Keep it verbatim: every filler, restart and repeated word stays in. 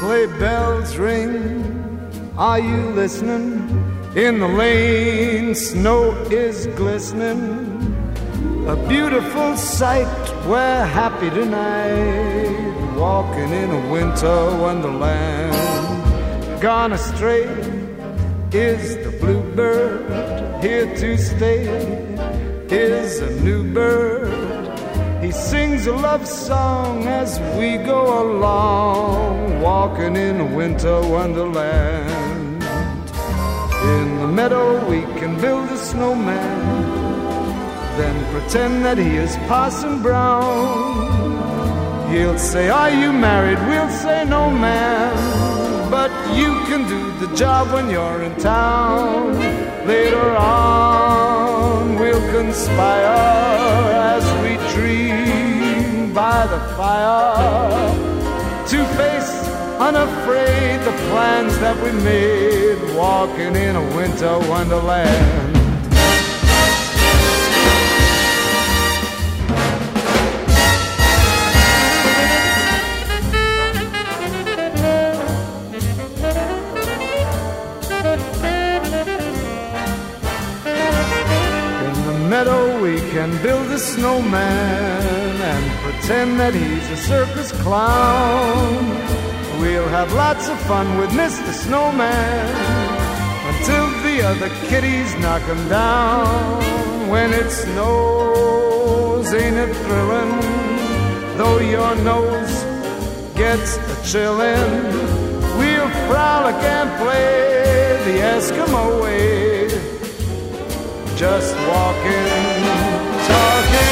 sleigh bells ring. Are you listening? In the lane, snow is glistening. A beautiful sight, we're happy tonight, walking in a winter wonderland. Gone astray is the bluebird, here to stay is a new bird. He sings a love song as we go along, walking in a winter wonderland. In the meadow we can build a snowman, then pretend that he is Parson Brown. He'll say, are you married? We'll say, no, man. But you can do the job when you're in town. Later on we'll conspire as we dream by the fire, to face unafraid the plans that we made, walking in a winter wonderland. Meadow we can build a snowman and pretend that he's a circus clown. We'll have lots of fun with Mister Snowman until the other kitties knock him down. When it snows, ain't it thrilling? Though your nose gets a chillin', we'll frolic and play the Eskimo way, just walking, talking